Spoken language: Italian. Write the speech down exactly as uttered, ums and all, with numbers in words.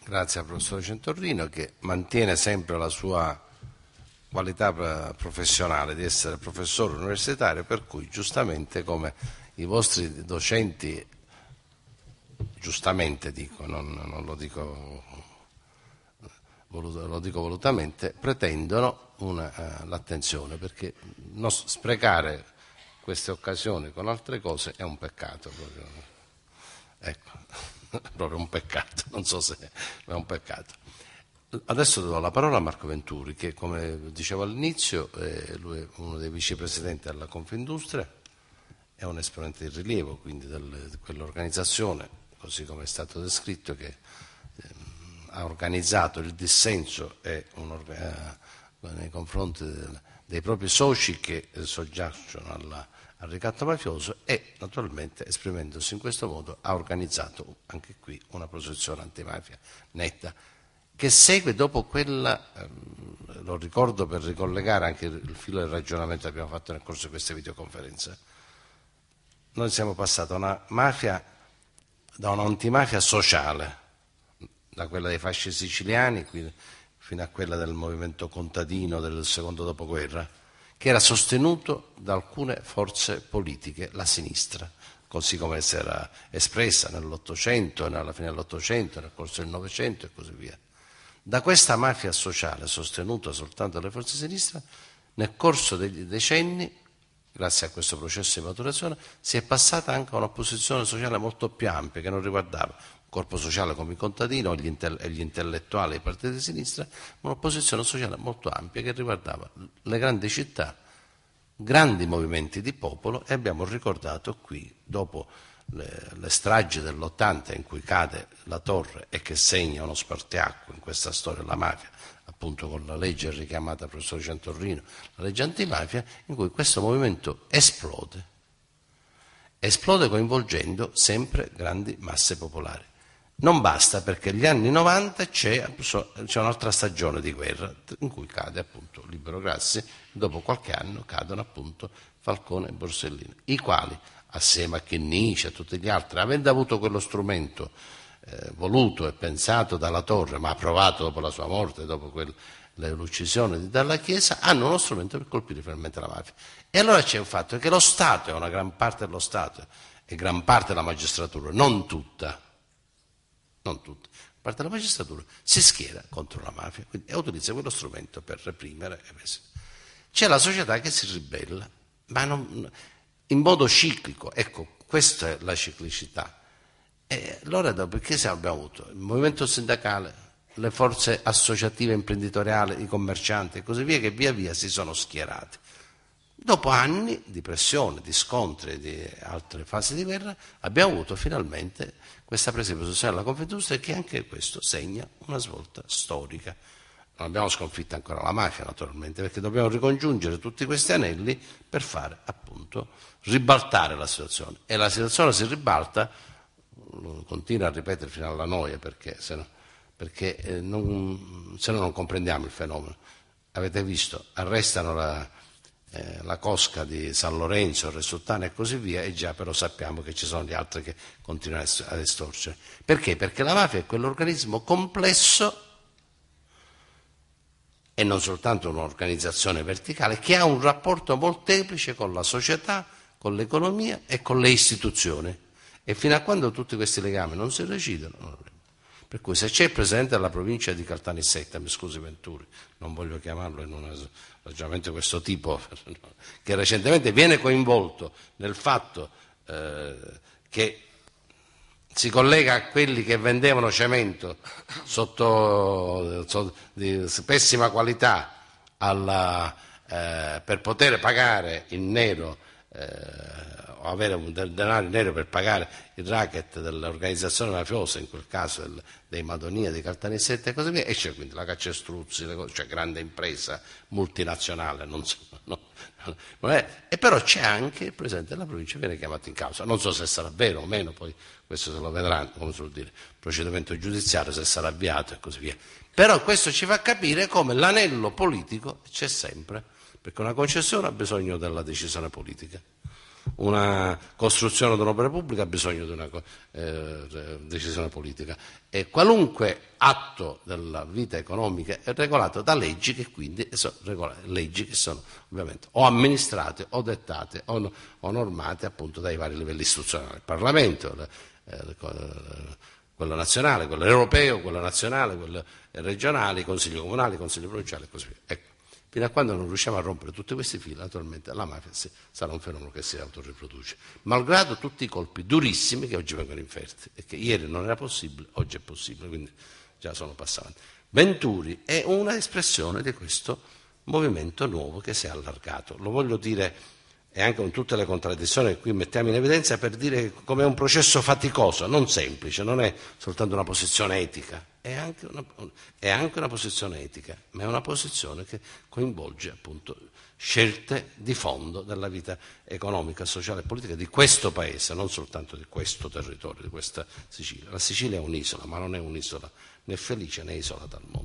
Grazie al professor Centorrino, che mantiene sempre la sua qualità professionale di essere professore universitario, per cui giustamente, come i vostri docenti, giustamente dico, non, non lo dico lo dico volutamente, pretendono una, uh, l'attenzione, perché non sprecare queste occasioni con altre cose è un peccato proprio. Ecco, proprio un peccato, non so se è un peccato. Adesso do la parola a Marco Venturi, che, come dicevo all'inizio, eh, lui è uno dei vicepresidenti della Confindustria, è un esponente di rilievo quindi del, di quell'organizzazione, così come è stato descritto, che eh, ha organizzato il dissenso e un, eh, nei confronti del, dei propri soci che eh, soggiacciono alla, al ricatto mafioso, e naturalmente, esprimendosi in questo modo, ha organizzato anche qui una posizione antimafia netta, che segue dopo quella, ehm, lo ricordo per ricollegare anche il filo del ragionamento che abbiamo fatto nel corso di queste videoconferenze. Noi siamo passati da una mafia, da un'antimafia sociale, da quella dei fasci siciliani fino a quella del movimento contadino del secondo dopoguerra, che era sostenuto da alcune forze politiche, la sinistra, così come si era espressa nell'Ottocento, nella fine dell'Ottocento, nel corso del Novecento e così via. Da questa mafia sociale sostenuta soltanto dalle forze di sinistra, nel corso degli decenni, grazie a questo processo di maturazione, si è passata anche a una posizione sociale molto più ampia, che non riguardava un corpo sociale come i contadini o gli, intell- gli intellettuali dei partiti di sinistra, ma una posizione sociale molto ampia che riguardava le grandi città, grandi movimenti di popolo, e abbiamo ricordato qui, dopo le, le stragi dell'ottanta in cui cade la torre e che segna uno spartiacque in questa storia della mafia, appunto con la legge richiamata dal professor Centorrino, la legge antimafia, in cui questo movimento esplode, esplode coinvolgendo sempre grandi masse popolari. Non basta, perché negli anni novanta c'è, c'è un'altra stagione di guerra in cui cade appunto Libero Grassi, dopo qualche anno cadono appunto Falcone e Borsellino, i quali, assieme a Chinnici e a tutti gli altri, avendo avuto quello strumento eh, voluto e pensato dalla Torre, ma approvato dopo la sua morte, dopo quel, l'uccisione di Dalla Chiesa, hanno uno strumento per colpire finalmente la mafia. E allora c'è un fatto, che lo Stato, è una gran parte dello Stato e gran parte della magistratura, non tutta, non tutta, parte della magistratura si schiera contro la mafia, quindi, e utilizza quello strumento per reprimere. C'è la società che si ribella, ma non, in modo ciclico. Ecco, questa è la ciclicità. E allora dopo che abbiamo avuto? Il movimento sindacale, le forze associative imprenditoriali, i commercianti e così via, che via via si sono schierati. Dopo anni di pressione, di scontri e di altre fasi di guerra, abbiamo avuto finalmente questa presa di posizione della Confindustria, che anche questo segna una svolta storica. Non abbiamo sconfitto ancora la mafia, naturalmente, perché dobbiamo ricongiungere tutti questi anelli per fare, appunto, ribaltare la situazione. E la situazione si ribalta, lo continuo a ripetere fino alla noia, perché se no, perché, eh, non, se no non comprendiamo il fenomeno. Avete visto, arrestano la... Eh, la cosca di San Lorenzo, il Re Sultano e così via, e già però sappiamo che ci sono gli altri che continuano ad estorcere. Perché? Perché la mafia è quell'organismo complesso e non soltanto un'organizzazione verticale, che ha un rapporto molteplice con la società, con l'economia e con le istituzioni. E fino a quando tutti questi legami non si recidono, non avremo. Per cui se c'è il presidente della provincia di Caltanissetta, mi scusi Venturi, non voglio chiamarlo in un ragionamento di questo tipo, che recentemente viene coinvolto nel fatto eh, che si collega a quelli che vendevano cemento sotto, sotto di pessima qualità alla, eh, per poter pagare in nero eh, o avere un denaro in nero per pagare il racket dell'organizzazione mafiosa, in quel caso del, dei Madonia, dei Caltanissetta e così via, e c'è quindi la Caccestruzzi, cioè grande impresa multinazionale, non so, no, non è, e però c'è anche il presidente della provincia, viene chiamato in causa, non so se sarà vero o meno, poi questo se lo vedranno, come si vuol dire, procedimento giudiziario, se sarà avviato e così via. Però questo ci fa capire come l'anello politico c'è sempre, perché una concessione ha bisogno della decisione politica. una costruzione di un'opera pubblica ha bisogno di una eh, decisione politica, e qualunque atto della vita economica è regolato da leggi che quindi sono leggi che sono ovviamente o amministrate o dettate o, o normate appunto dai vari livelli istituzionali, il Parlamento, le, eh, quello nazionale, quello europeo, quello nazionale, quello regionale, i consigli comunali, i consigli provinciali e così via. Ecco. Fino a quando non riusciamo a rompere tutti questi fili, naturalmente la mafia sì, sarà un fenomeno che si autoriproduce, malgrado tutti i colpi durissimi che oggi vengono inferti e che ieri non era possibile, oggi è possibile, quindi già sono passati. Venturi è una espressione di questo movimento nuovo che si è allargato. Lo voglio dire, e anche con tutte le contraddizioni che qui mettiamo in evidenza, per dire come è un processo faticoso, non semplice, non è soltanto una posizione etica, è anche una, è anche una posizione etica, ma è una posizione che coinvolge appunto scelte di fondo della vita economica, sociale e politica di questo paese, non soltanto di questo territorio, di questa Sicilia. La Sicilia è un'isola, ma non è un'isola né felice né isolata al mondo.